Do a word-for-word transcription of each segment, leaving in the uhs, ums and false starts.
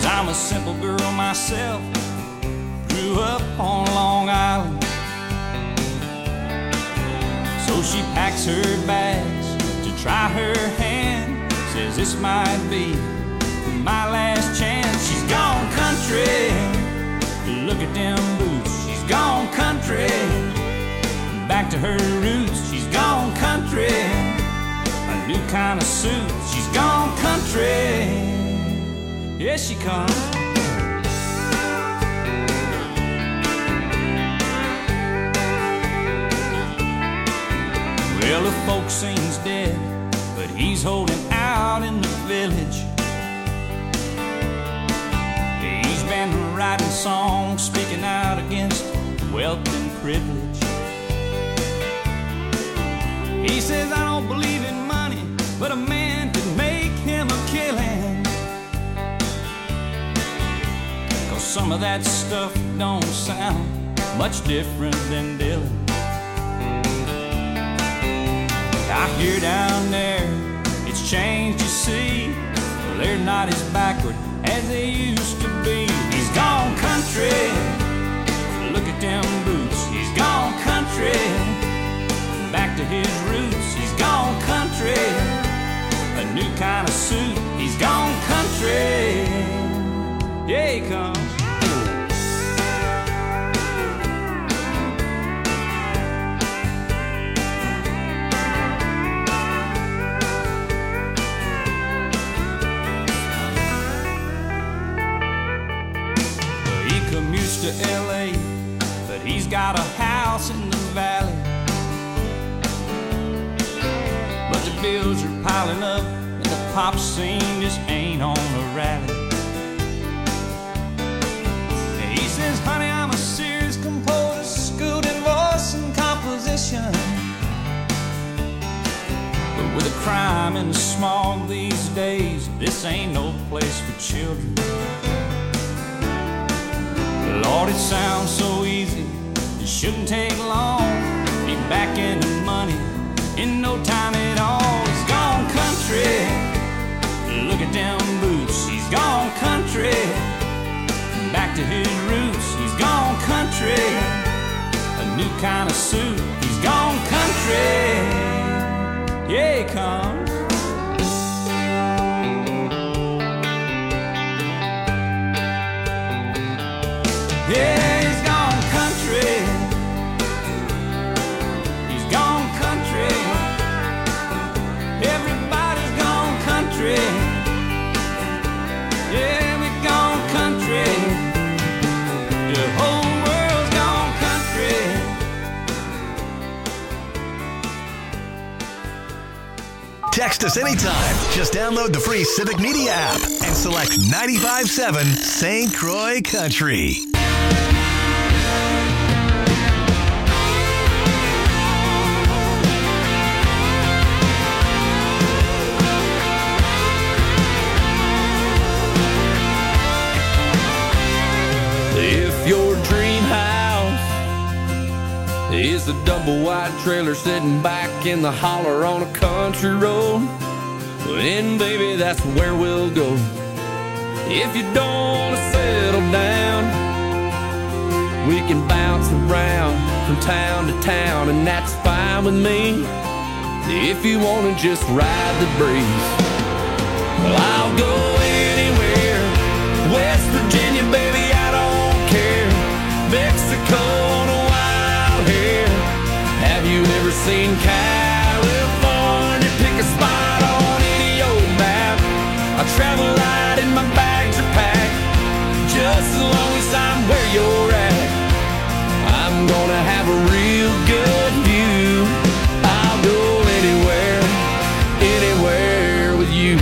Cause I'm a simple girl myself, grew up on Long Island. So she packs her bags to try her hand, says this might be my last chance. She's gone country, look at them boots. She's gone country, back to her roots. She's gone country, a new kind of suit. She's gone country, here she comes. Well, the folk sings dead, but he's holding out in the village. He's been writing songs, speaking out against wealth and privilege. He says, I don't believe in money, but a man could make him a killing. Cause some of that stuff don't sound much different than Dylan. I hear down there, it's changed, you see. Well, they're not as backward as they used to be. He's gone country, look at them boots. He's gone country, back to his roots. He's gone country, a new kind of suit. He's gone country, yeah, he comes. To L A, but he's got a house in the valley. But the bills are piling up, and the pop scene just ain't on a rally. And he says, honey, I'm a serious composer, schooled in voice and composition. But with the crime and the smog these days, this ain't no place for children. Lord, it sounds so easy, it shouldn't take long. Be back in the money in no time at all. He's gone country, look at them boots. He's gone country, back to his roots. He's gone country, a new kind of suit. He's gone country, yeah, he comes. Yeah, he's gone country. He's gone country. Everybody's gone country. Yeah, we've gone country. The whole world's gone country. Text us anytime. Just download the free Civic Media app and select ninety-five point seven Saint Croix Country. If your dream house is a double wide trailer sitting back in the holler on a country road, then baby, that's where we'll go. If you don't want to settle down, we can bounce around from town to town, and that's fine with me. If you want to just ride the breeze, well, I'll go anywhere. West Virginia, baby, I don't care. Mexico on a wild hair. Have you ever seen California? Pick a spot on any old map. I travel light and my bags are packed. Just as long as I'm where you're at, I'm gonna have a real good view. I'll go anywhere, anywhere with you.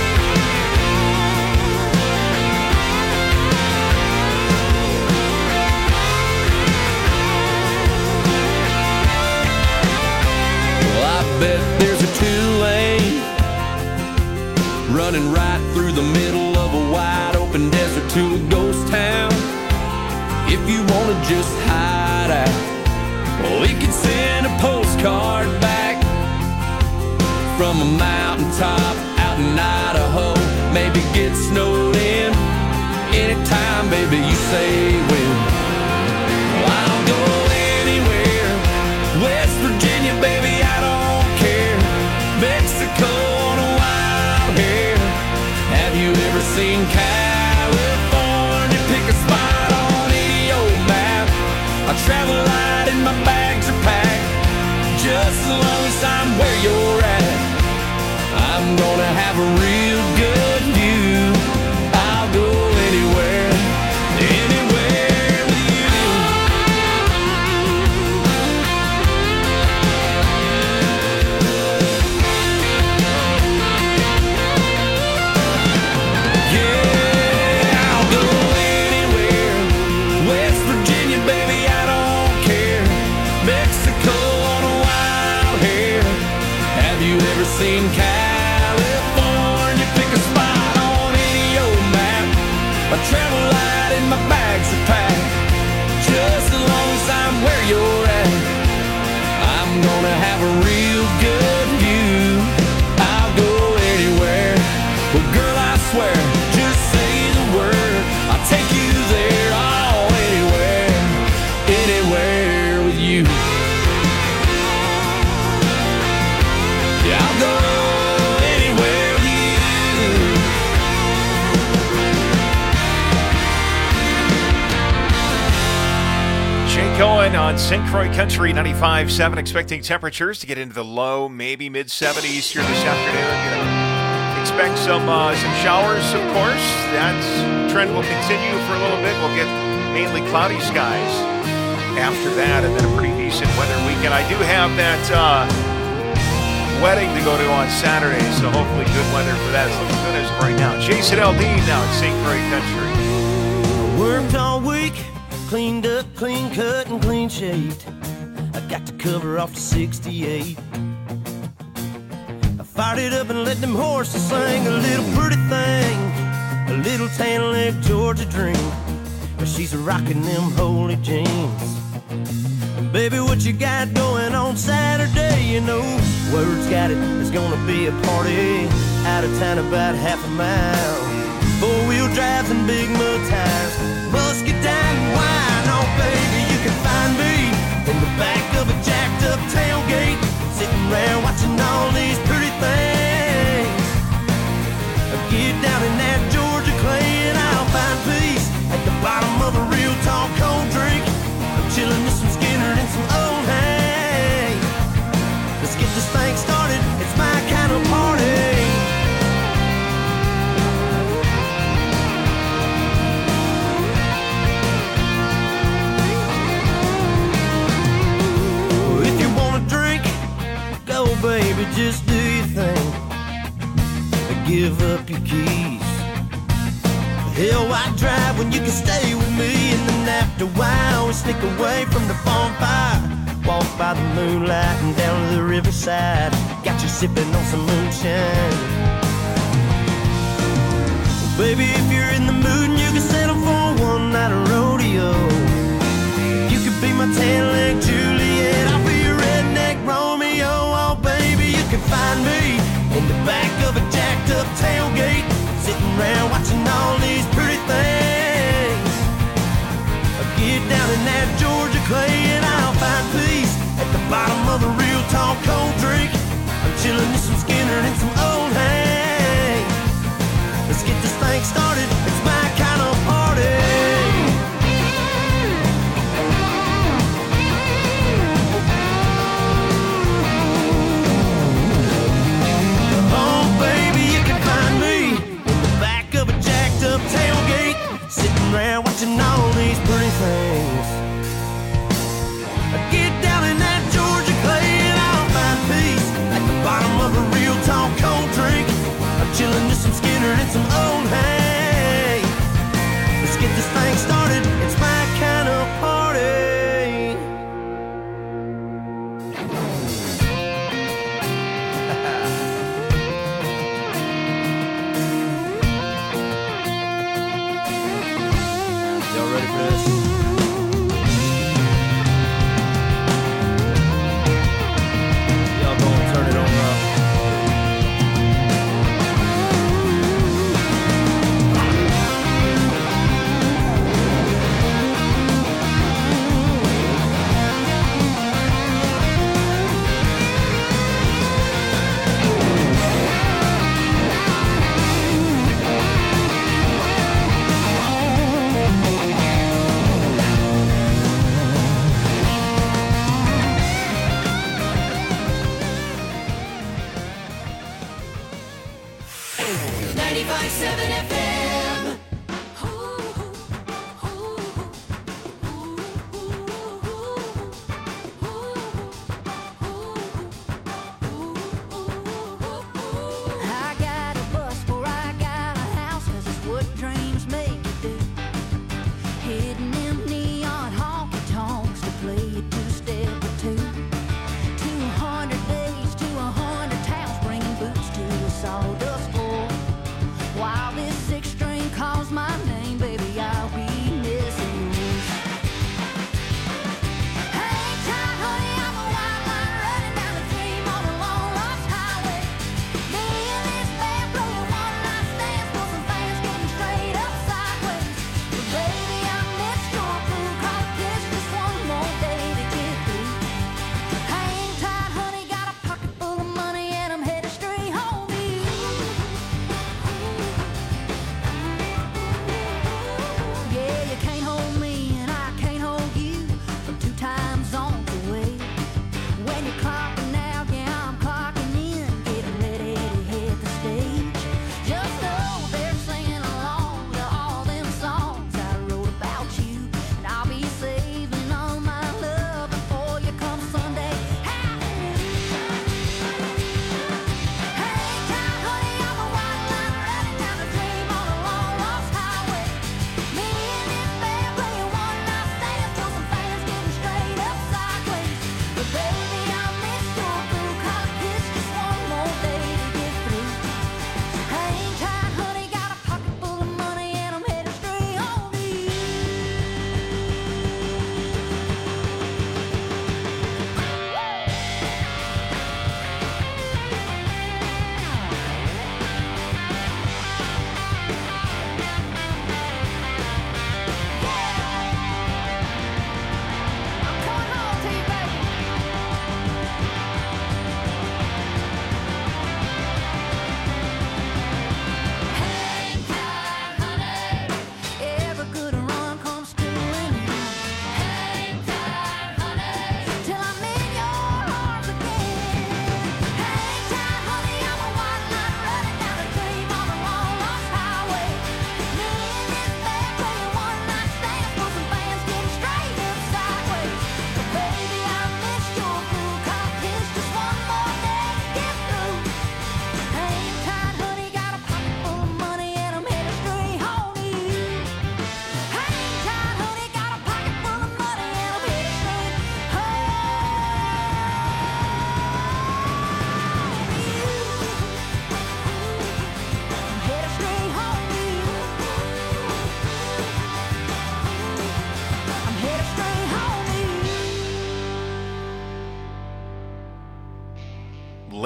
Bet there's a two-lane running right through the middle of a wide open desert to a ghost town. If you want to just hide out, we can send a postcard back from a mountaintop out in Idaho. Maybe get snowed in say when. I'll go anywhere. West Virginia, baby, I don't care. Mexico on a wild hair. Have you ever seen California? Pick a spot on any old map. I travel light and my bags are packed. Just as long as I'm where you're at, I'm gonna have a real good view. I'll go anywhere, anywhere with you. Yeah, I'll go anywhere. West Virginia, baby, I don't care. Mexico on a wild hair. Have you ever seen California? Pick a spot on any old map. I travel light and my bags are packed. Just as long as I'm where you're at, I'm gonna have a real good view. I'll go anywhere. Well, girl, I swear, just say the word, I'll take you there. Oh, anywhere, anywhere with you. Yeah, I'll go anywhere with you. Shane Cohen on Saint Croix Country ninety-five point seven, expecting temperatures to get into the low, maybe mid seventies here this afternoon. Gonna expect some uh, some showers, of course. That trend will continue for a little bit. We'll get mainly cloudy skies after that, and then a pretty decent weather weekend. I do have that uh, wedding to go to on Saturday, so hopefully good weather for that. It's looking good as of right now. Jason Aldean now at Saint Croix Country. Worked all week, cleaned up, clean cut, and clean shaved. I got to cover off the sixty-eight. I fired it up and let them horses sing a little pretty thing, a little tan leg Georgia dream. But she's rocking them holy jeans. Baby, what you got going on Saturday? You know, word's got it, it's gonna be a party. Out of town about half a mile. Four-wheel drives and big mud tires. Musket down and wine. Oh, baby, you can find me in the back of a jacked-up tailgate, sitting around watching all these pretty things. Get down in that Georgia clay and I'll find peace at the bottom of a real tall cold drink. I'm chilling with some Skinner and some old hay. Let's get this thing started, it's my kind of party. If you wanna drink, go baby, just do your thing. Give up your keys. Hell, why drive when you can stay with me? And then after a while, we sneak away from the bonfire. Walk by the moonlight and down to the riverside. Got you sipping on some moonshine. Well, baby, if you're in the mood and you can settle for one night of rodeo, you could be my tan-leg Juliet, I'll be your redneck Romeo. Oh, baby, you can find me in the back of a jacked-up tailgate, sitting around watching all these pretty things. I get down in that Georgia clay and I'll find peace at the bottom of a real tall cold drink. I'm chilling with some Skinner and some old hay. Let's get this thing started, it's my kind of party. Tailgate, sitting around watching all these pretty things. I get down in that Georgia clay and I'll find peace at the bottom of a real tall cold drink. I'm chilling with some Skinner and some old hay. Let's get this thing started, it's my kind of party. Y'all ready for this?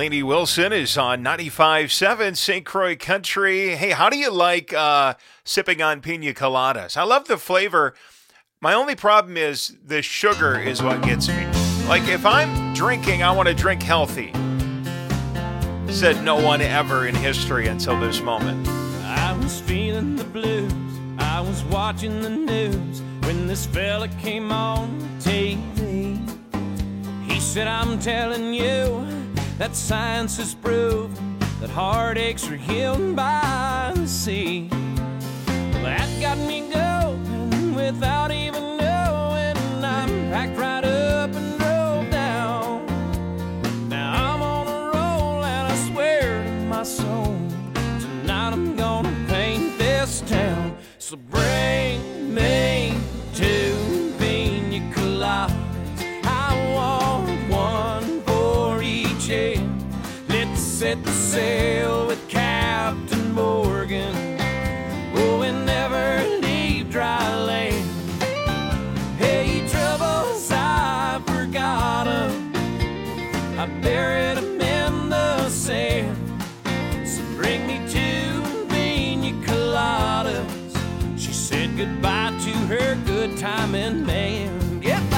Lainey Wilson is on ninety-five point seven Saint Croix Country. Hey, how do you like uh, sipping on pina coladas? I love the flavor. My only problem is the sugar is what gets me. Like, if I'm drinking, I want to drink healthy. Said no one ever in history until this moment. I was feeling the blues. I was watching the news when this fella came on T V. He said, I'm telling you that science has proved that heartaches are healed by the sea. Well, that got me going without even knowing. I'm packed right up and drove down. Now I'm on a roll and I swear to my soul, tonight I'm gonna paint this town. So bring me two pina coladas. I want one for each head. Let's set the sail with Captain Morgan. Oh, and never leave dry land. Hey, troubles, I forgot 'em. I buried 'em in the sand. So bring me two pina coladas. She said goodbye to her good timing man. Goodbye.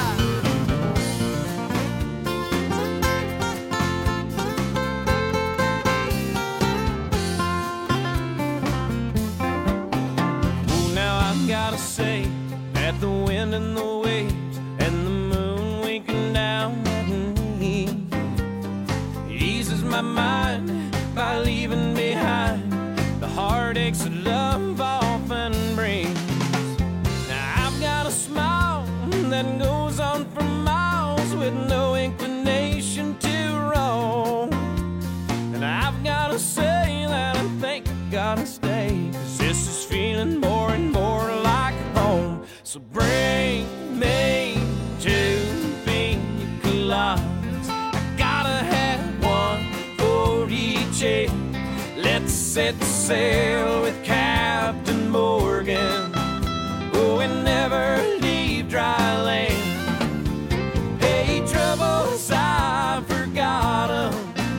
Oh, now I've gotta say that the wind and the waves and the moon winking down at me eases my mind by leaving behind the heartaches that love often brings. Now I've got a smile that goes on for miles with no inclination to roam. And I've got to say that I think I gotta stay, 'cause this is feeling more and more like home. So bring me two pina coladas. I gotta have one for each head. Let's set sail with Captain Morgan. Oh, and never leave dry land. Hey, troubles, I forgot 'em.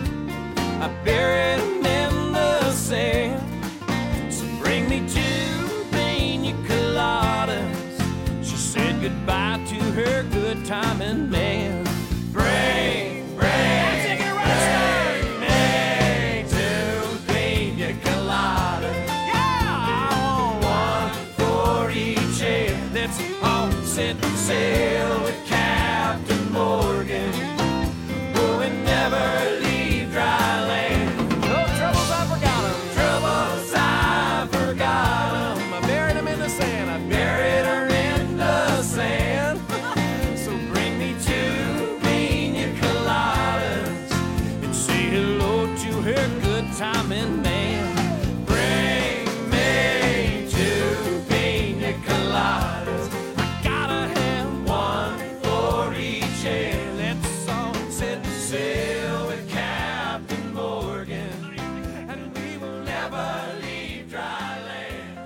I buried 'em in the sand. So bring me two pina coladas. She said goodbye to her good timing man. Bring, bring, take it right, bring me two pina coladas. Yeah, I want one for each head. Let's all set sail with Captain Morgan. Oh, and never leave dry land. No troubles, I forgot 'em. Troubles, I forgot 'em. I buried 'em in the sand. I buried her in the sand. So bring me two pina coladas and say hello to her good timing man. Bring me two pina coladas. I gotta have one for each head. Let's all set sail with Captain Morgan, and we will never leave dry land.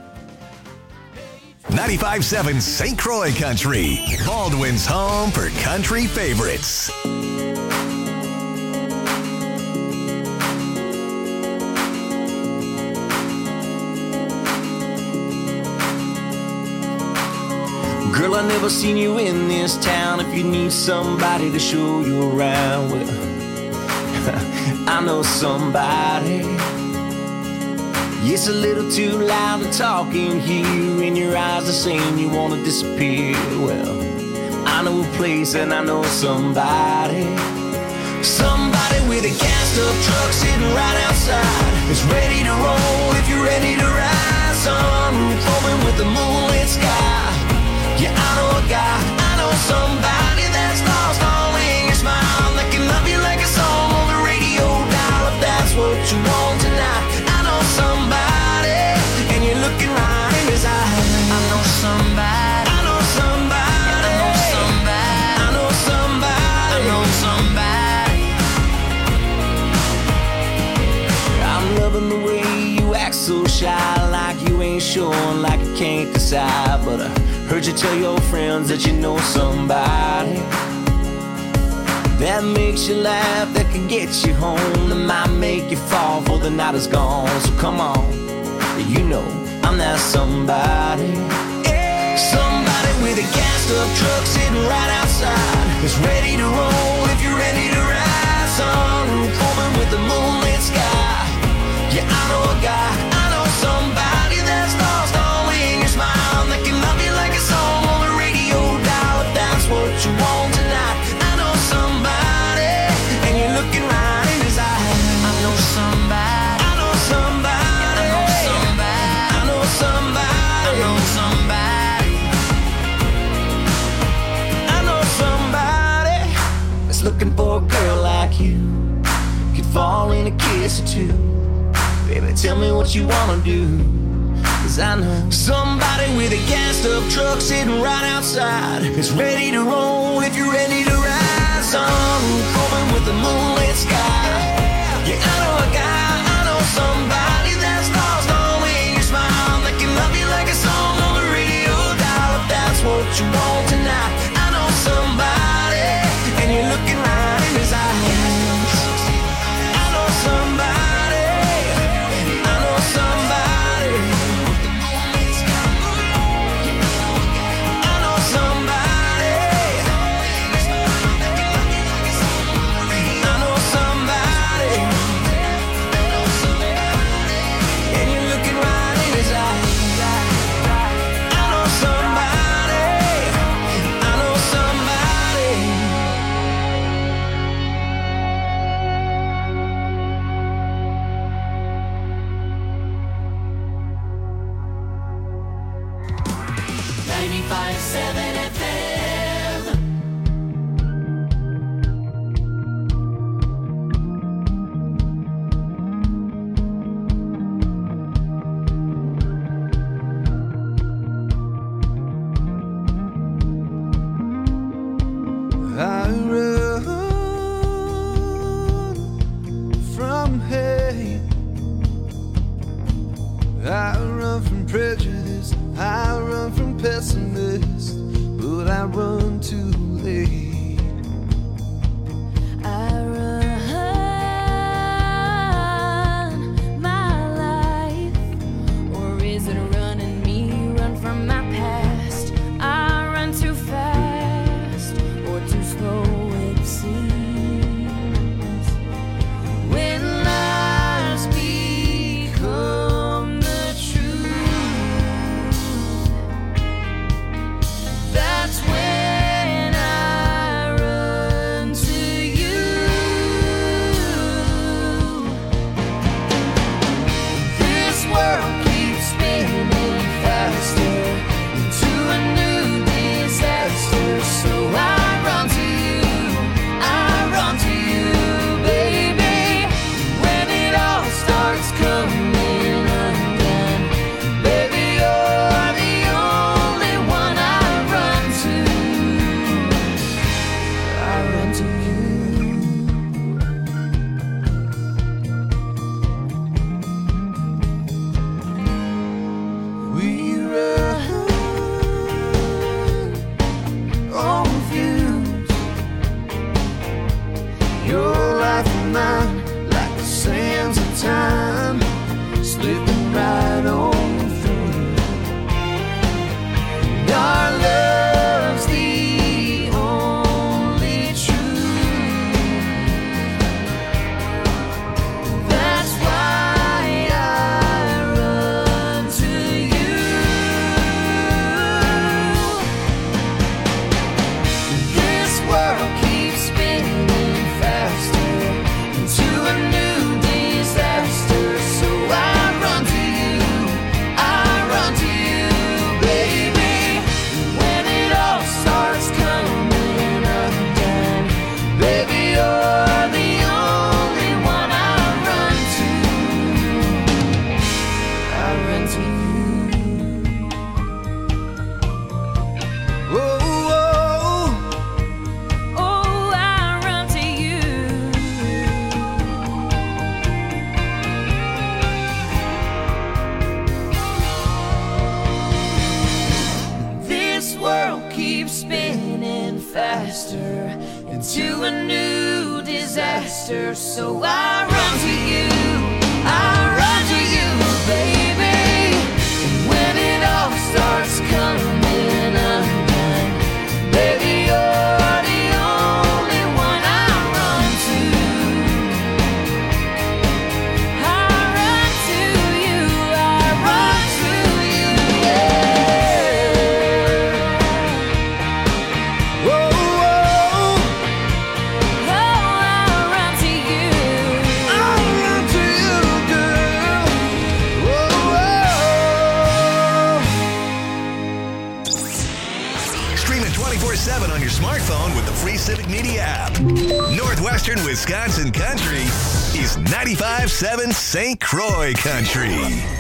ninety-five point seven Saint Croix Country, Baldwin's home for country favorites. Girl, I never seen you in this town. If you need somebody to show you around, well, I know somebody. It's a little too loud to talk in here, and your eyes are saying you want to disappear. Well, I know a place and I know somebody. Somebody with a gassed up truck sitting right outside. It's ready to roll if you're ready to ride. Sunroof open with the moonlit sky. Yeah, I know a guy, I know somebody that's lost all in your smile, that can love you like a song on the radio dial. If that's what you want tonight, I know somebody, and you're looking right in his eyes. I know somebody, I know somebody, I know somebody, I know somebody, I know somebody. I'm loving the way you act so shy, like you ain't sure, like you can't decide, but I heard you tell your friends that you know somebody. that makes you laugh, that can get you home, that might make you fall for the night is gone. So come on, you know I'm that somebody. Somebody with a gassed up truck sitting right outside, is ready to roll if you're ready to ride. Sunroof open with the moonlit sky. Yeah, I know a guy, I know somebody that's lost all in your smile, that can love you like a song on the radio dial. If that's what you want tonight, I know somebody, and you're looking right in his eyes. I know somebody, I know somebody, I know somebody, I know somebody, I know somebody, I know somebody that's looking for a girl like you, could fall in a kiss or two. Baby, tell me what you wanna do, 'cause I know somebody with a gassed up truck sitting right outside, is ready to roll if you're ready to ride. Sunroof open with the moonlit sky. Yeah, I know a guy, I know somebody that's lost all in your smile, that can love you like a song on the radio dial. If that's what you want tonight, I know somebody, and you're looking right in his eyes. I know somebody, ninety-five seven F M. I run from hate, I run from prejudice, I run from pessimists, but I run too late. I run my life, or is it running me? Run from my past. I run too fast, or too slow it seems. When lies become the truth, that's when I run to you. This world keeps spinning faster into a new disaster, so I run to you, I run to you, baby. When it all starts coming undone, baby, you're the only one I run to. I run to you. We run on fumes, your life and mine, like the sands of time, slipping right on through. And our love's the only truth. That's why I run to you. This world keeps spinning faster into a new disaster, so I run to you, I run to you, baby. When it all starts coming undone, baby, you're the only one I run to. I run to you. Oh, oh, Oh, I run to you. This world keeps spinning faster into a new disaster. So I run to you, I run to you, baby. And when it all starts coming undone, baby, you're the only one I run to. I run to you, I run to you, yeah. Whoa, whoa. Oh, I run to you. I run to you, girl. Whoa, whoa. Stream it twenty-four seven on your smartphone with the free Civic Media app. Northwestern Wisconsin Country is ninety-five point seven Saint Croix Country.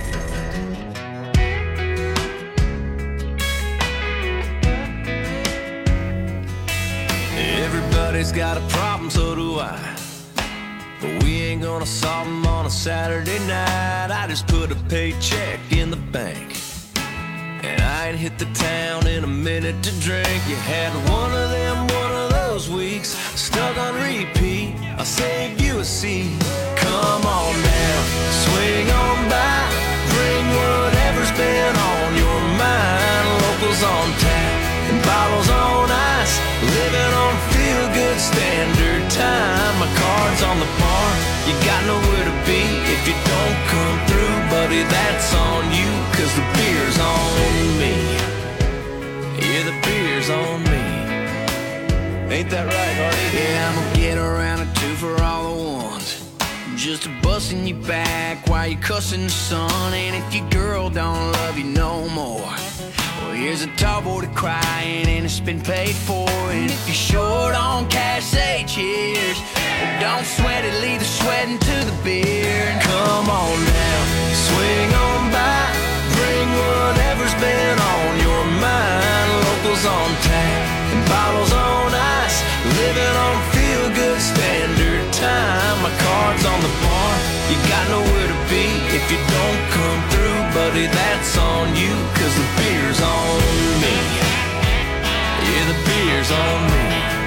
Everybody's got a problem, so do I. But we ain't gonna solve them on a Saturday night. I just put a paycheck in the bank, and I ain't hit the town in a minute to drink. You had one of them, one of those weeks, stuck on repeat. I'll save you a seat. Come on now, swing on by, bring whatever's been on your mind. Locals on tap and bottles on ice, living on feel-good standard time. My card's on the bar, you got nowhere to be if you don't come through, buddy, that's on you, cause the beer's on me. Yeah, the beer's on me. Ain't that right, Hardy? Yeah, I'm gonna get around a two for all the ones, just a busting you back while you cussing the sun. And if your girl don't love you no more, well, here's a tall boy to crying and it's been paid for. And if you're short on cash, say cheers. Well, don't sweat it, leave the sweating to the beer. And come on now, swing on by, bring whatever's been on your mind. Locals on tap and bottles on ice, living on feel-good standard time. My card's on the bar, you got nowhere to be if you don't come through, buddy, that's on you, cause the beer's on me. Yeah, the beer's on me.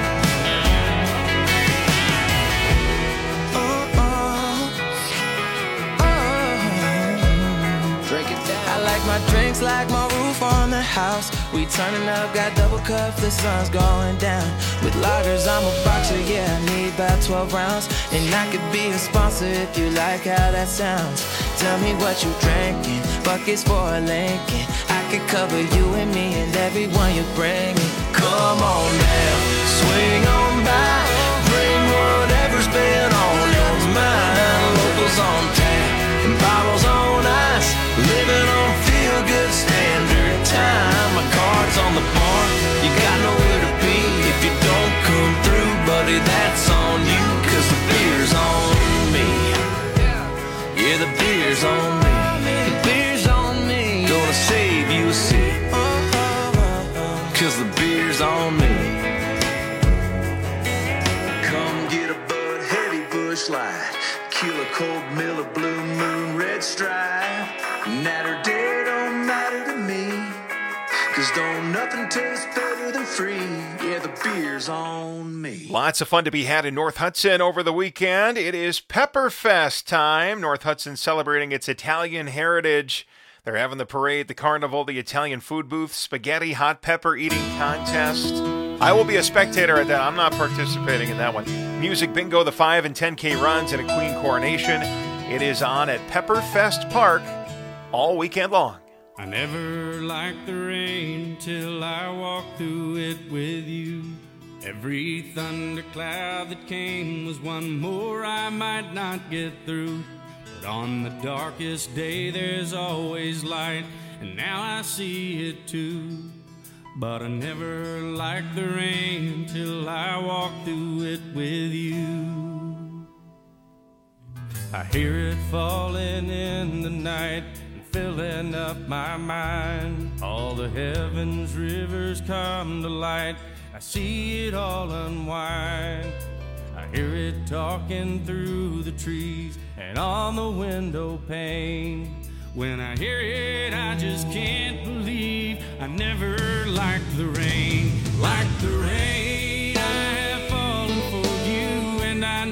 Oh, oh, oh. Drink it down. I like my drinks like my roof on the house. We turning up, got double cups, the sun's going down. With lagers, I'm a boxer, yeah, I need about twelve rounds. And I could be a sponsor if you like how that sounds. Tell me what you drinking, buckets for a Lincoln. I could cover you and me and everyone you bring in. Come on now, swing on by, bring whatever's been on your mind. Locals on tap and bottles on ice, living on feel-good standard time. My card's on the bar, you got nowhere to be if you don't come through, buddy, that's on you, cause the beer's on me. Yeah, the beer's on me. The beer's on me. Gonna save you a seat, cause the beer's on me. Come get a Bud Heavy Bush Light, Killer Cold Miller Blue Moon Red Stripe. Natter day don't matter to me, cause don't nothing taste better than free. Yeah, the beer's on me. Lots of fun to be had in North Hudson over the weekend. It is Pepperfest time. North Hudson celebrating its Italian heritage. They're having the parade, the carnival, the Italian food booth, spaghetti, hot pepper eating contest. I will be a spectator at that. I'm not participating in that one. Music bingo, the five and ten K runs, and a Queen coronation. It is on at Pepperfest Park all weekend long. I never liked the rain till I walked through it with you. Every thundercloud that came was one more I might not get through. But on the darkest day there's always light, and now I see it too. But I never liked the rain till I walked through it with you. I hear it falling in the night, filling up my mind. All the heavens rivers come to light, I see it all unwind. I hear it talking through the trees and on the window pane. When I hear it, I just can't believe I never liked the rain. Like the rain, I have fallen for you, and I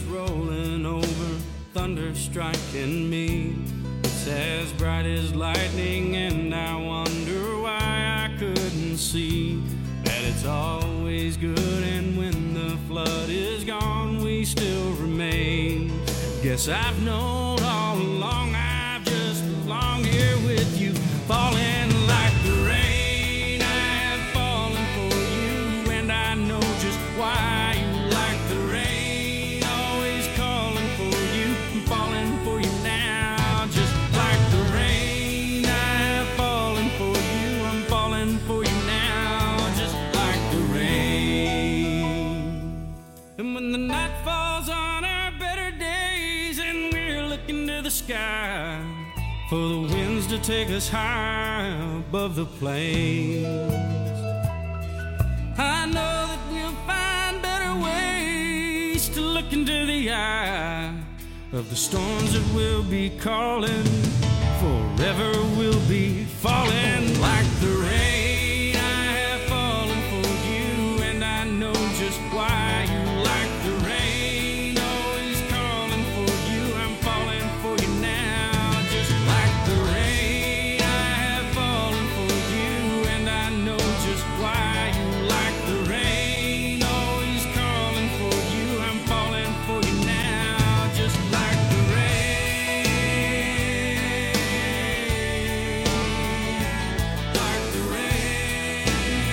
rolling over, thunder striking me. It's as bright as lightning, and I wonder why I couldn't see that it's always good, and when the flood is gone, we still remain. Guess I've known all along, I've just belonged here with you, falling like the rain. I have fallen for you, and I know just why you like the rain. Always calling for you, I'm falling for you now, just like the rain. I have fallen for you, I'm falling for you now, just like the rain. And when the night falls on our better days, and we're looking to the sky for the winds to take us high above the plains, I know that we'll find better ways to look into the eye of the storms that we'll be calling. Forever we'll be falling like the rain. I have fallen for you, and I know just why you like the rain. Always calling for you, I'm falling for you now, just like the rain. I have fallen for you, and I know just why you like the rain. Always calling for you, I'm falling for you now, just like the rain. Like the rain.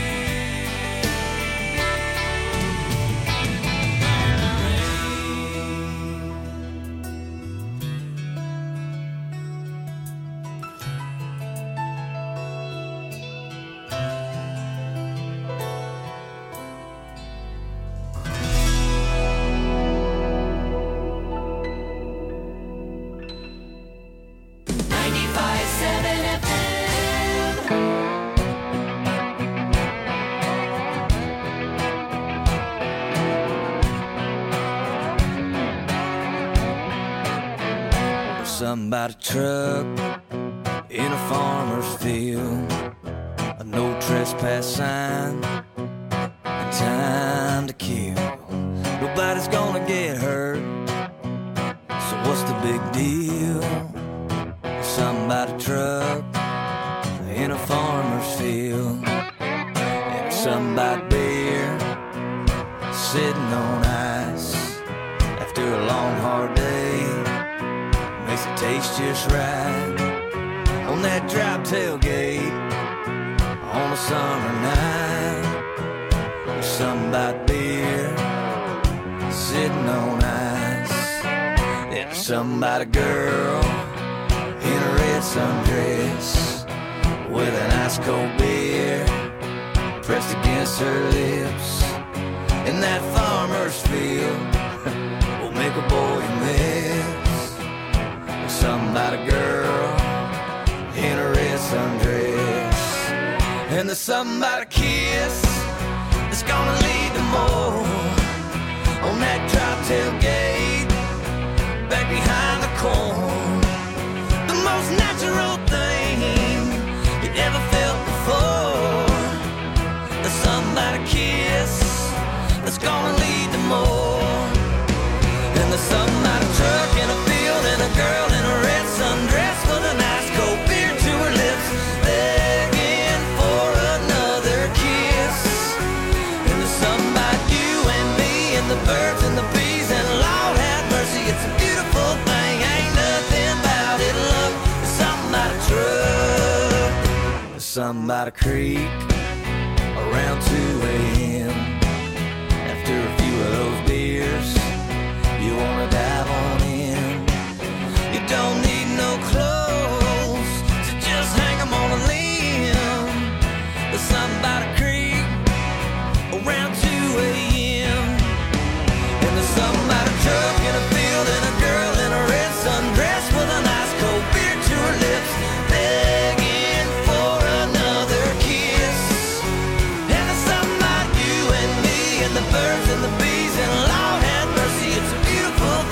ninety-five seven F M. Somebody truck in a farmer's field, a no trespass sign, and time to kill. Nobody's gonna get hurt, so what's the big deal? Somebody truck in a farmer's field, and somebody beer sitting on ice after a long hard day. Makes it taste just right on that drop tailgate on a summer night. There's somebody beer sitting on ice, and somebody girl in a red sundress with an ice cold beer pressed against her lips. In that farmer's field will make a boy miss. Somebody girl in a red sundress, and there's somebody kiss that's gonna lead to more on that drop tailgate back behind the corn. The most natural thing you ever felt before. There's somebody kiss that's gonna lead to more, and there's somebody truck in a field and a girl in a red sundress with an ice cold beer to her lips, begging for another kiss. And there's somebody you and me and the birds and the bees, and Lord have mercy, it's a beautiful thing. Ain't nothing about it, look. There's somebody truck, there's somebody creek around two a.m. After a few of those beers, you wanna dive on in. You don't need no clothes to just hang 'em on a limb. There's somebody creek around two a.m. And there's somebody truck in a field and a girl in a red sundress with an ice cold beer to her lips, begging for another kiss. And there's somebody you and me and the birds and the bees, and Lord have mercy, it's a beautiful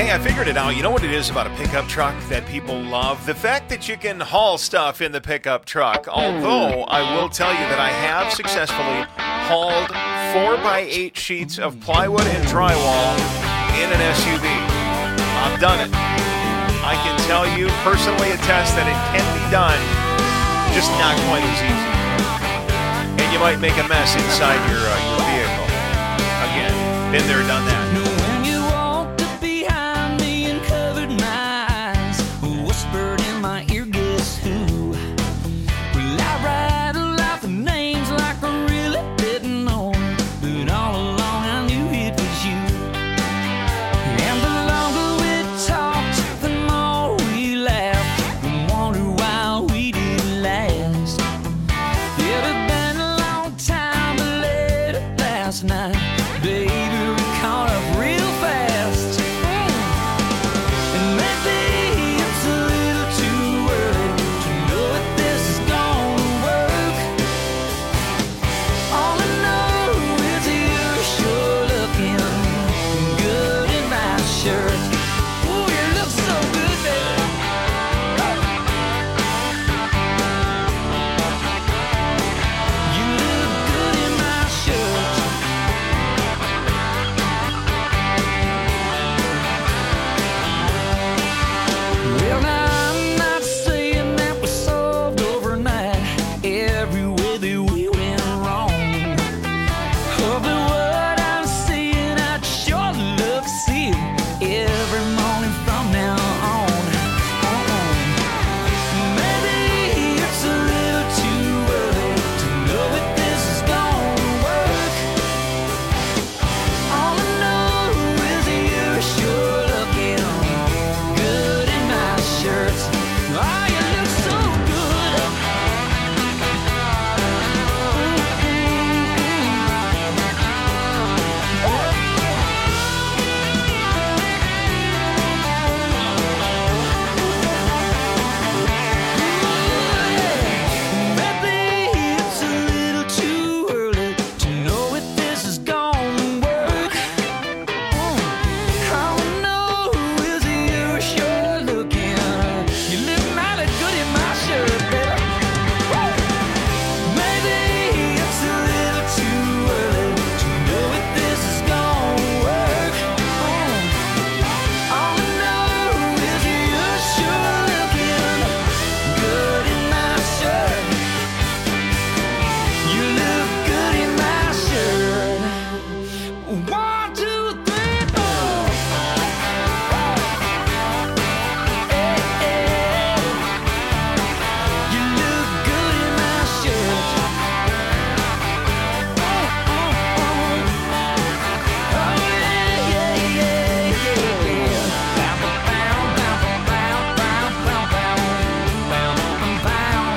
Hey, I figured it out. You know what it is about a pickup truck that people love? The fact that you can haul stuff in the pickup truck. Although, I will tell you that I have successfully hauled four by eight sheets of plywood and drywall in an S U V. I've done it. I can tell you, personally attest that it can be done, just not quite as easy. And you might make a mess inside your, uh, your vehicle. Again, been there, done that. When you walked up behind me and covered my eyes, whispered in my ear, guess who? Well, I rattled out the names like I really didn't know, but all along I knew it was you. And the longer we talked, the more we laughed, and wondered why we didn't last. It had been a long time, but late last night, baby, we caught up real fast. And maybe it's a little too early to know if this is gonna work. All I know is you're sure looking good in my shirt. Ooh, you look so good, baby. You look good in my shirt. Well, now I'm not saying that we solved overnight every way that we went wrong. Oh, but what I'm seeing, I'd sure love to see it every morning from now on. Uh-uh. Maybe it's a little too early to know if this is gonna work. All I know is you're sure looking good in my shirt. Oh, you look so good. Maybe it's a little too early to know if this is gonna work. All I know is you're sure looking. You look mighty good in my shirt, baby. Maybe it's a little too early to know if this is gonna work. All I know is you're sure looking good in my shirt. You look good in my shirt. One, two, three, four. Hey, hey. You look good in my shirt. Oh, oh, oh. Oh, yeah, yeah, yeah, yeah. Bow, bow, bow, bow, bow, bow, bow, bow, bow, bow,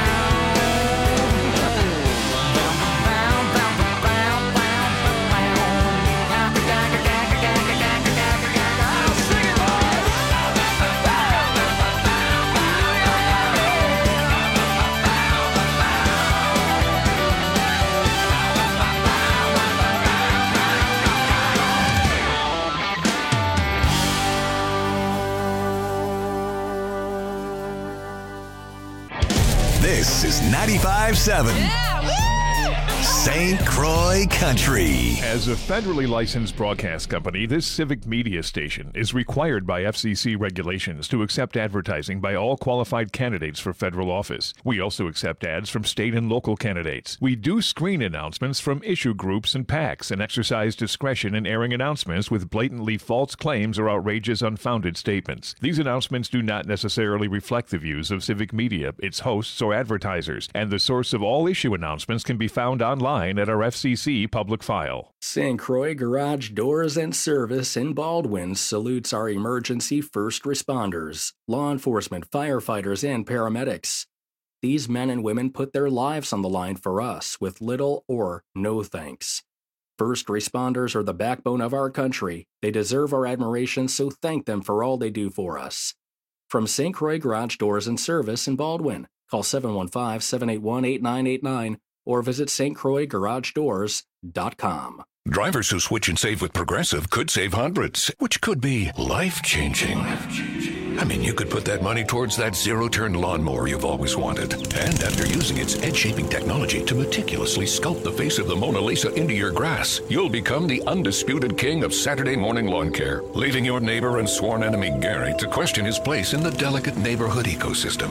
This is ninety-five seven Saint Croix Country. As a federally licensed broadcast company, this civic media station is required by F C C regulations to accept advertising by all qualified candidates for federal office. We also accept ads from state and local candidates. We do screen announcements from issue groups and PACs and exercise discretion in airing announcements with blatantly false claims or outrageous, unfounded statements. These announcements do not necessarily reflect the views of civic media, its hosts, or advertisers, and the source of all issue announcements can be found online at our F C C public file. Saint Croix Garage Doors and Service in Baldwin salutes our emergency first responders, law enforcement, firefighters, and paramedics. These men and women put their lives on the line for us with little or no thanks. First responders are the backbone of our country. They deserve our admiration, so thank them for all they do for us. From Saint Croix Garage Doors and Service in Baldwin, call seven one five, seven eight one, eight nine eight nine or visit S T Croix Garage Doors dot com. Drivers who switch and save with Progressive could save hundreds, which could be life-changing. I mean, you could put that money towards that zero-turn lawnmower you've always wanted. And after using its edge-shaping technology to meticulously sculpt the face of the Mona Lisa into your grass, you'll become the undisputed king of Saturday morning lawn care, leaving your neighbor and sworn enemy Gary to question his place in the delicate neighborhood ecosystem.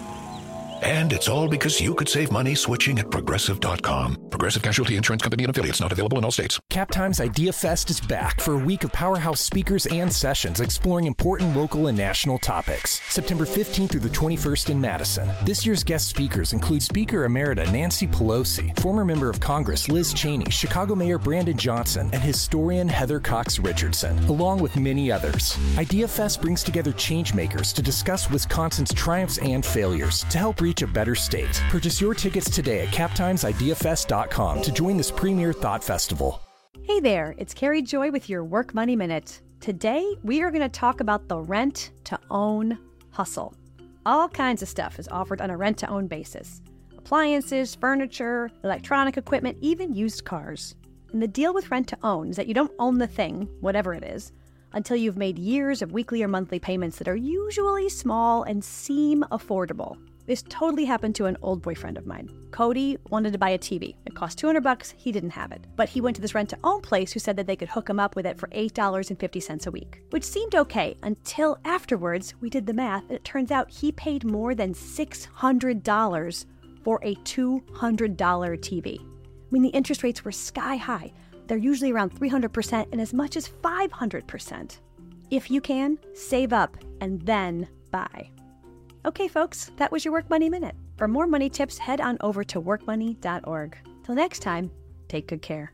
And it's all because you could save money switching at Progressive dot com. Progressive Casualty Insurance Company and affiliates, not available in all states. Captime's Idea Fest is back for a week of powerhouse speakers and sessions exploring important local and national topics. September fifteenth through the twenty-first in Madison. This year's guest speakers include Speaker Emerita Nancy Pelosi, former Member of Congress Liz Cheney, Chicago Mayor Brandon Johnson, and historian Heather Cox Richardson, along with many others. Idea Fest brings together changemakers to discuss Wisconsin's triumphs and failures to help reach a better state. Purchase your tickets today at captimes idea fest dot com to join this premier thought festival. Hey there, it's Carrie Joy with your Work Money Minute. Today, we are going to talk about the rent-to-own hustle. All kinds of stuff is offered on a rent-to-own basis. Appliances, furniture, electronic equipment, even used cars. And the deal with rent-to-own is that you don't own the thing, whatever it is, until you've made years of weekly or monthly payments that are usually small and seem affordable. This totally happened to an old boyfriend of mine. Cody wanted to buy a T V. It cost two hundred bucks. He didn't have it. But he went to this rent-to-own place who said that they could hook him up with it for eight dollars and fifty cents a week, which seemed okay until afterwards we did the math, and it turns out he paid more than six hundred dollars for a two hundred dollars T V. I mean, the interest rates were sky high. They're usually around three hundred percent and as much as five hundred percent. If you can, save up and then buy. Okay, folks, that was your Work Money Minute. For more money tips, head on over to work money dot org. Till next time, take good care.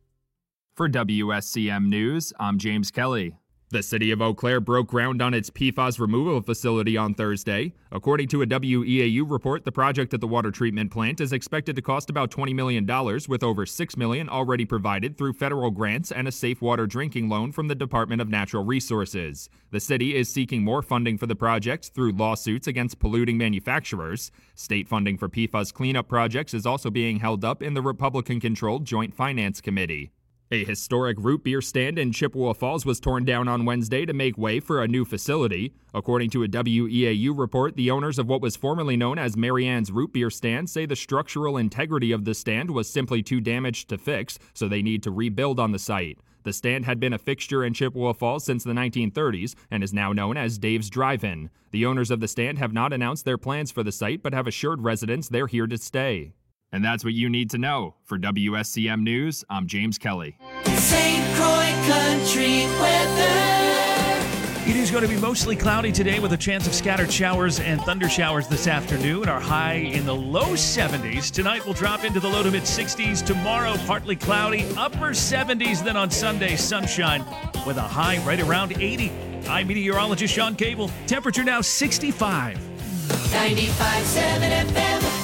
For W S C M News, I'm James Kelly. The city of Eau Claire broke ground on its P FAS removal facility on Thursday. According to a W E A U report, the project at the water treatment plant is expected to cost about twenty million dollars, with over six million dollars already provided through federal grants and a safe water drinking loan from the Department of Natural Resources. The city is seeking more funding for the project through lawsuits against polluting manufacturers. State funding for P FAS cleanup projects is also being held up in the Republican-controlled Joint Finance Committee. A historic root beer stand in Chippewa Falls was torn down on Wednesday to make way for a new facility. According to a W E A U report, the owners of what was formerly known as Mary Ann's Root Beer Stand say the structural integrity of the stand was simply too damaged to fix, so they need to rebuild on the site. The stand had been a fixture in Chippewa Falls since the nineteen thirties and is now known as Dave's Drive-In. The owners of the stand have not announced their plans for the site, but have assured residents they're here to stay. And that's what you need to know. For W S C M News, I'm James Kelly. Saint Croix Country weather. It is going to be mostly cloudy today with a chance of scattered showers and thunder showers this afternoon. Our high in the low seventies. Tonight will drop into the low to mid sixties. Tomorrow, partly cloudy, upper seventies. Then on Sunday, sunshine with a high right around eighty. I'm meteorologist Sean Cable. Temperature now sixty-five. ninety-five point seven F M.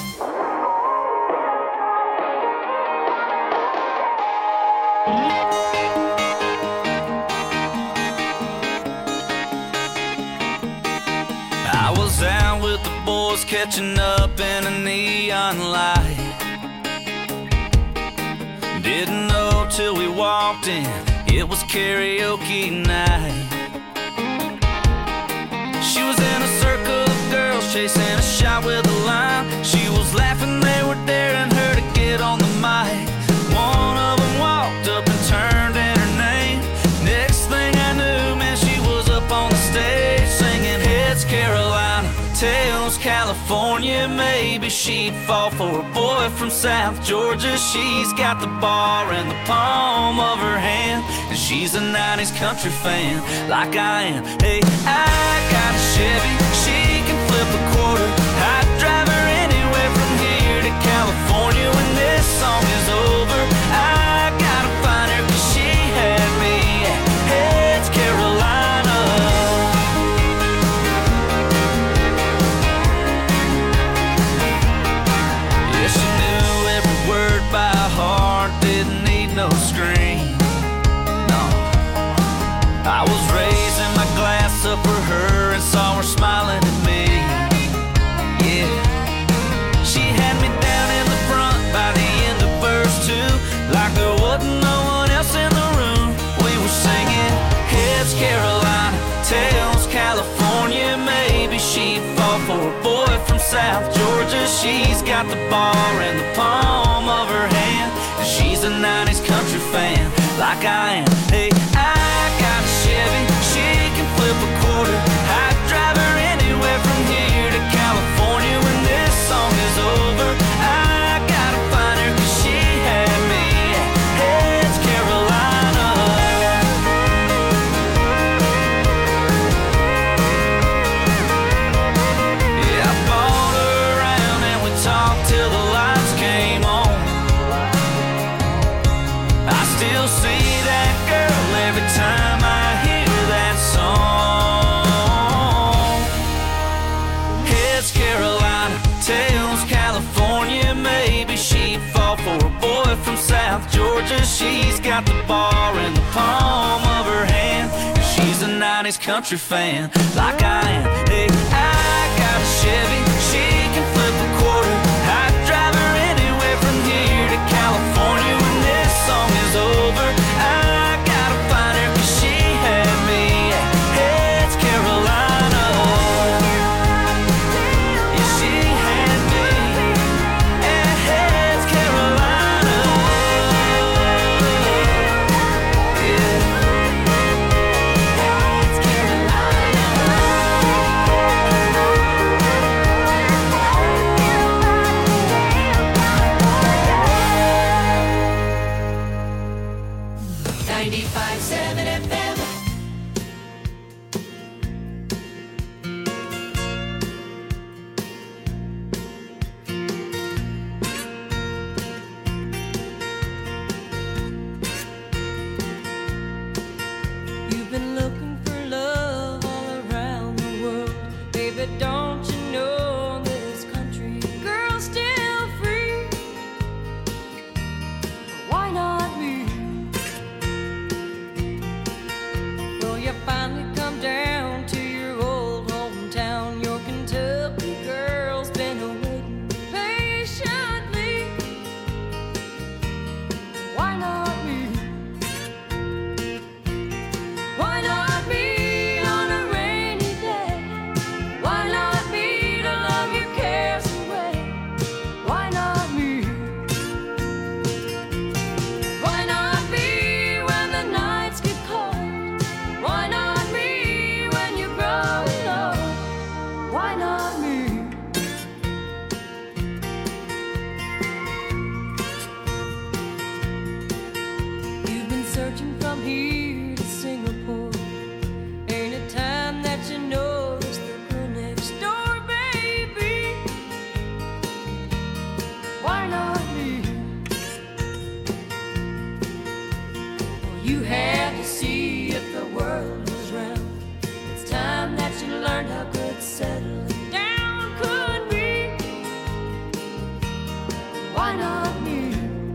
I was out with the boys catching up in a neon light. Didn't know till we walked in, it was karaoke night. She was in a circle of girls chasing a shot with a line. She was laughing, they were daring her to get on the mic. One of them walked up and turned in her name. Next thing I knew, man, she was up on the stage singing Heads Carolina, Tails California. Maybe she'd fall for a boy from South Georgia. She's got the bar in the palm of her hand, and she's a nineties country fan like I am. Hey, I got a Chevy, she can flip a quarter. I'd drive her anywhere from here to California. When this song is over, I gotta find her, 'cause she had me at Heads Carolina. Yeah, she knew every word by heart, didn't need no screen. No, I was raising my glass up for her and saw her smiling at me. she's got the bar in the palm of her hand. She's a nineties country fan, like I am. Hey, I got a Chevy, she can flip a quarter. I'd drive her anywhere from here to California when this song is over. I gotta find her 'cause she had me. Hey, it's Carolina. Yeah, I bought her around and we talked till the lights came on. I still see that girl every time I hear that song. It's Carolina, tells California, maybe she'd fall for a boy from South Georgia. She's got the bar in the palm of her hand. She's a nineties country fan, like I am. Hey, I got a Chevy, she can flip a quarter. I'd drive her anywhere from here to California when this song is over. I gotta find her 'cause she had me. Hey, it's Carolina. Yeah, she had me. Hey, it's Carolina. Yeah. It's ninety-five seven F M. You've been looking for love all around the world. Baby, don't you know this country girl's still free? Why not me? Well, you finally come down to your old hometown. Your Kentucky girl's been waiting patiently. Why not me? Why not me on a rainy day? Why not me to love your cares away? Why not me? Why not me when the nights get cold? Why not me when you're growing old? Why not me? You've been searching from here to Singapore. Ain't it time that you notice the girl next door, baby? Why not me? Well, you had to see if the world was round. It's time that you learned how good settling down could be. Why not me?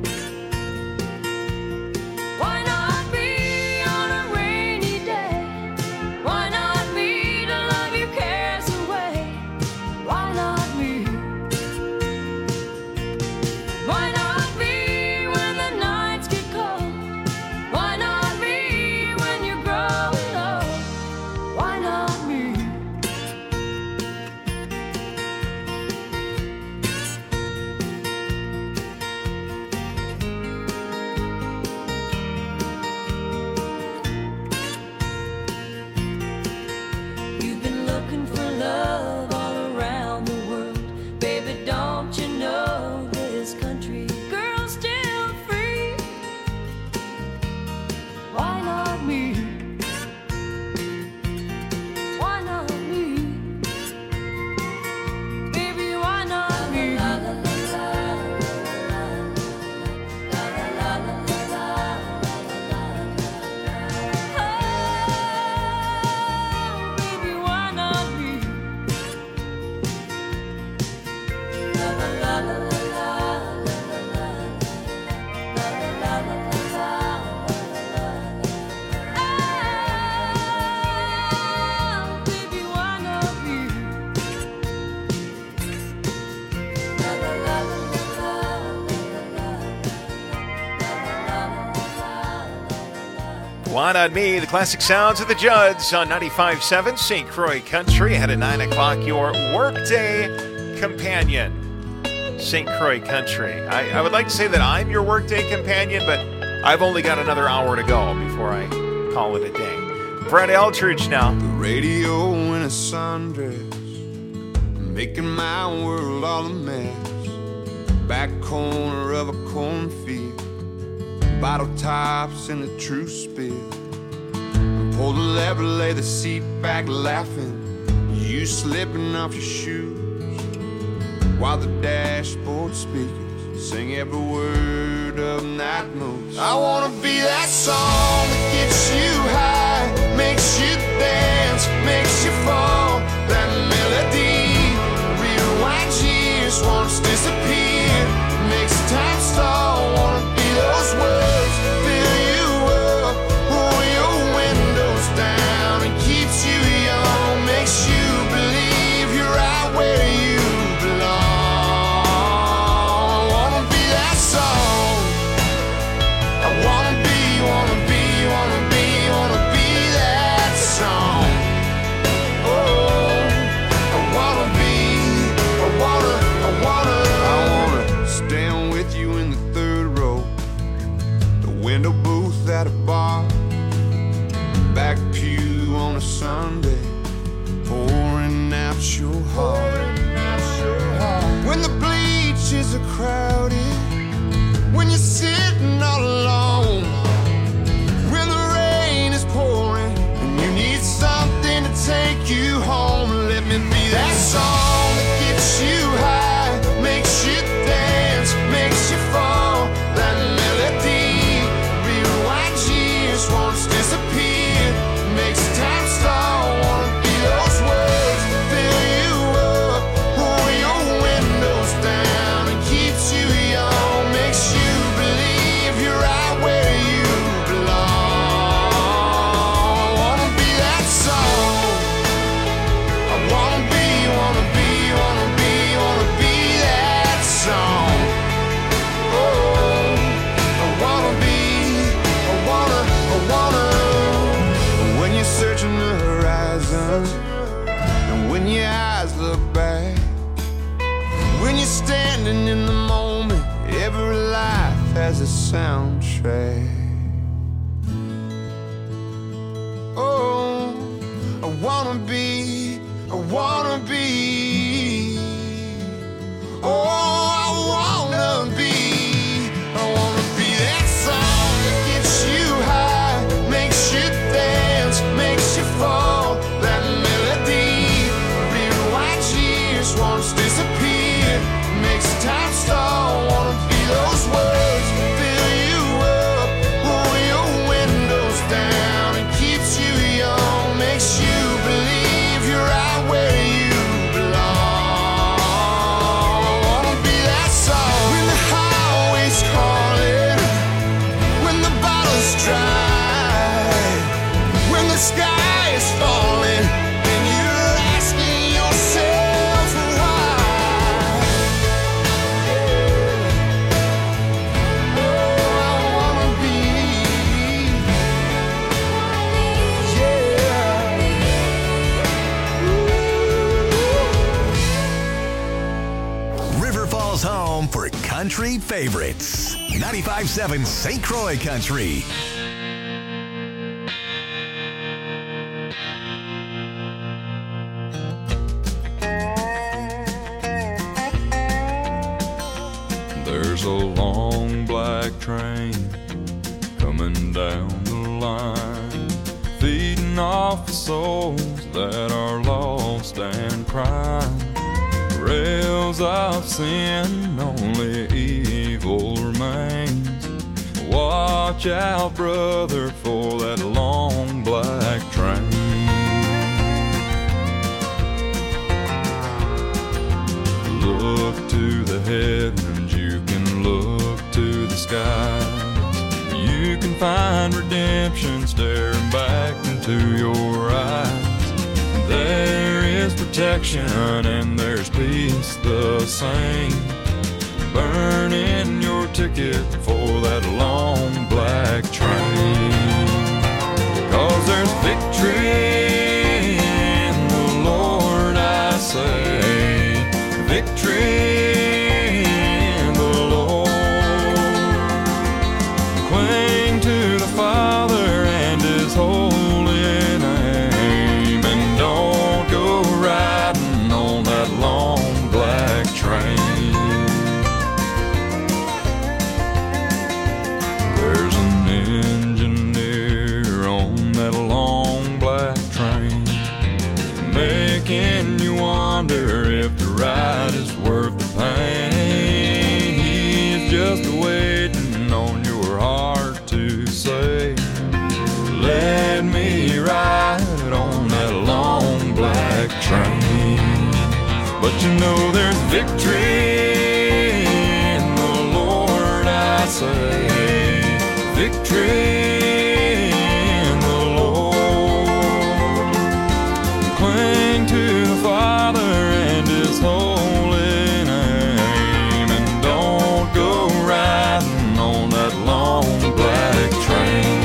Why not me on a rainy day? Why not me to love your cares away? Why not me? Why not me when the nights get cold? Why not me when you're growing old? Why not me? You've been looking for love all around the world. Baby, don't you know this country girl's still free? Why not me? Why not me? Baby, why not me? La la la la la la la la Oh, baby, why not me? La la la la la la la la la Oh, baby, why not me? La la la la Why Not Me, the classic sounds of the Judds on ninety-five point seven Saint Croix Country. Ahead at nine o'clock, your Workday Companion. Saint Croix Country. I, I would like to say that I'm your workday companion, but I've only got another hour to go before I call it a day. Brett Eldridge now. The radio in a sundress, making my world all a mess. Back corner of a cornfield, bottle tops in the true spill. Pull the lever, lay the seat back laughing, you slipping off your shoes, while the dashboard speakers sing every word of Night Moves. I wanna be that song that gets you high, makes you dance, makes you fall. That melody rewinds years, wants to disappear, makes time stall. Wanna be those words, fill you up, roll your windows down, and keeps you young, makes you believe you're right where you belong. I wanna be that song. I wanna be, wanna be, wanna be, wanna be that song. Oh, I wanna be, I wanna, I wanna, I wanna stand with you in the third row, the window booth at a bar, back pew on a Sunday, pouring out your heart. When the bleachers are crowded, when you're sitting all alone, when the rain is pouring and you need something to take you home, let me be that song that gets you high, makes you dance, makes you fall. That melody rewinds years, wants to disappear, makes time stall. Wanna be those words, fill you up, roll your windows down, and keeps you young, makes you believe you're right where you belong. I wanna be that song. I wanna be, wanna be, wanna be, wanna be that song. Oh, I wanna be, I wanna, I wanna. When you're searching the horizon, and when your eyes look back, when you're standing in the moment, every life has a soundtrack. Oh, I wanna be, I wanna be. Oh, I wanna be, I wanna be that song that gets you high, makes you dance, makes you fall. That melody rewinds years, wants to disappear, makes time stall. Wanna be those words, fill you up, roll your windows down, and keeps you young, makes you believe you're right where you belong. I wanna be that song. When the highway's calling, when the bottle's dry, when the sky is falling, and you're asking yourself why. Oh, I wanna be, River Falls home for country favorites. ninety-five point seven Saint Croix Country. There's a long black train coming down the line, feeding off the souls that are lost and crying. Rails of sin, only evil remains. Watch out, brother, for that long black train. Look to the heavens, you can look to the skies. You can find redemption staring back into your eyes. There is protection and there's peace the same. Burning your ticket for that long black train. 'Cause there's victory in the Lord, I say. Victory just waiting on your heart to say, let me ride on that long black train. But you know there's victory in the Lord, I say. Victory in the Lord. Cling to the Father and His holy name, and don't go riding on that long black train.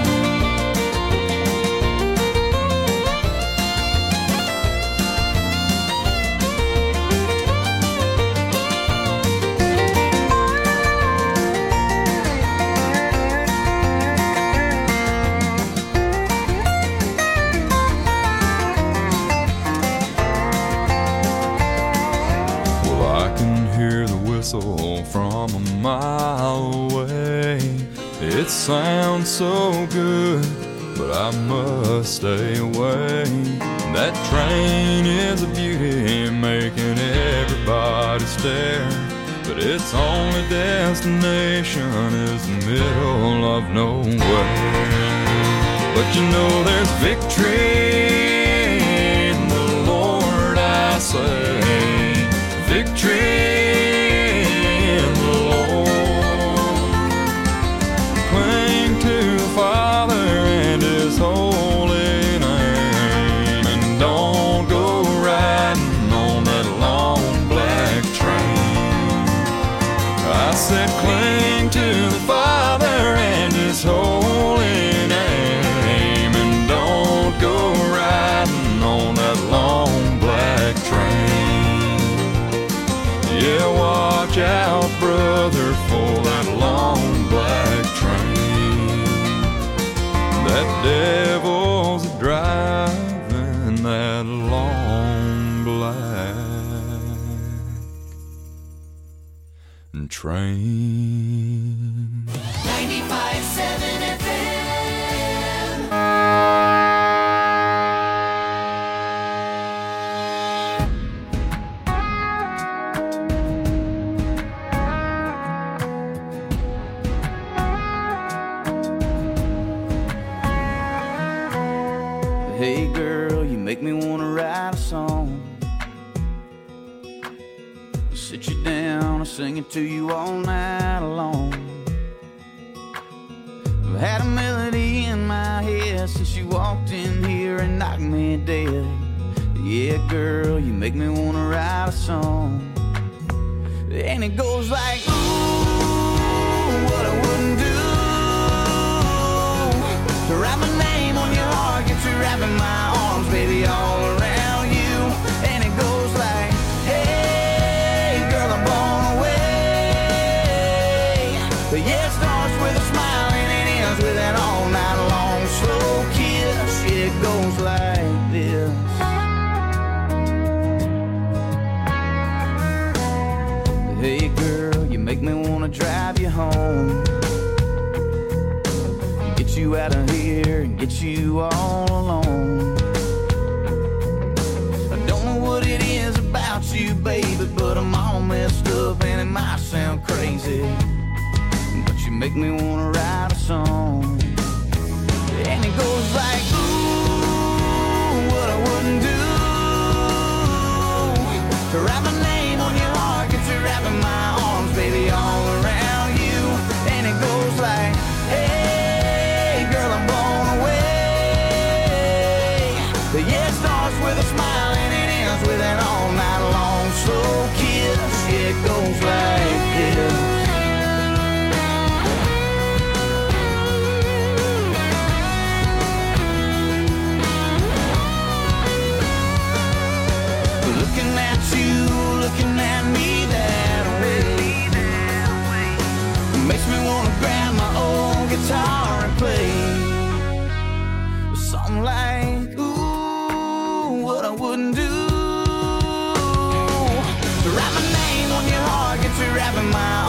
From a mile away, it sounds so good, but I must stay away. That train is a beauty, making everybody stare, but its only destination is the middle of nowhere. But you know there's victory in the Lord, I say. Victory. Father and His holy name, and don't go riding on that long black train. I said cling to the Father and His holy name, and don't go riding on that long black train. Yeah, watch out, brother, for that long black train. That devil's driving that long black train. ninety-five seven F M. Hey girl, you make me wanna write a song. Sit you down and sing it to you all night long. I've had a melody in my head since you walked in here and knocked me dead. Yeah, girl, you make me wanna write a song. And it goes like, ooh, what I wouldn't do to write my name on your heart, get you wrapping my arms, baby, all around you. And it goes like, hey, girl, I'm blown away. But yeah, it starts with a smile and it ends with an all night long slow kiss. It goes like this. Hey, girl, you make me wanna drive you home, get you out of here and get you all alone. I don't know what it is about you, baby, but I'm all messed up and it might sound crazy, but you make me wanna write a song. And it goes like, ooh, what I wouldn't do to write my name on your heart, get you wrapping my arms, baby, all around you. And it goes like, hey, girl, I'm blown away. But yeah, it starts with a smile and it ends with an all night long slow kiss. Yeah, it goes like this. Looking at you, looking at me that way, makes me wanna grab my old guitar and play something like, ooh, what I wouldn't do to write my name on your heart, get you wrapping my